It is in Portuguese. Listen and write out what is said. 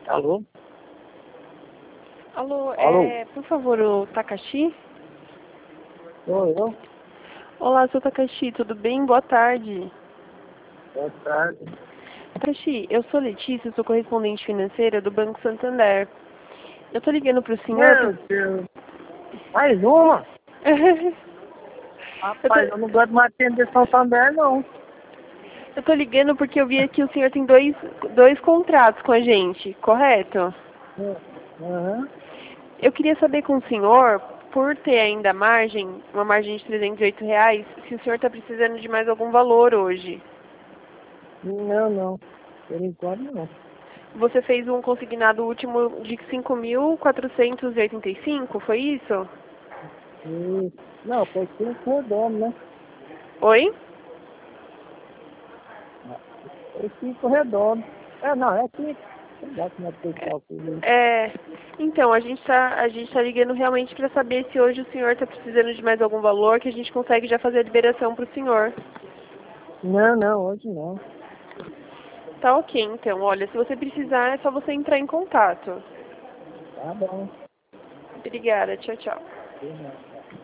Alô? Alô, Alô? por favor, o Takashi? Sou eu? Olá, sou Takashi, tudo bem? Boa tarde. Boa tarde. Takashi, eu sou Letícia, sou correspondente financeira do Banco Santander. Eu tô ligando pro senhor... Meu Deus. Mais uma? Rapaz, eu não gosto mais de atender Santander, não. Eu tô ligando porque eu vi que o senhor tem dois contratos com a gente, correto? Aham. Eu queria saber com o senhor, por ter ainda margem, uma margem de R$ 308, se o senhor está precisando de mais algum valor hoje. Não, não. Por enquanto, não. Você fez um consignado último de 5.485, foi isso? Não, foi 5 redondo, né? Oi? Foi 5 redondo. Não, é 5. Dá como é que eu calculo isso? Então, a gente tá ligando realmente para saber se hoje o senhor está precisando de mais algum valor, que a gente consegue já fazer a liberação para o senhor. Não, não, hoje não. Tá ok, então. Olha, se você precisar, é só você entrar em contato. Tá bom. Obrigada, tchau, tchau. Obrigado.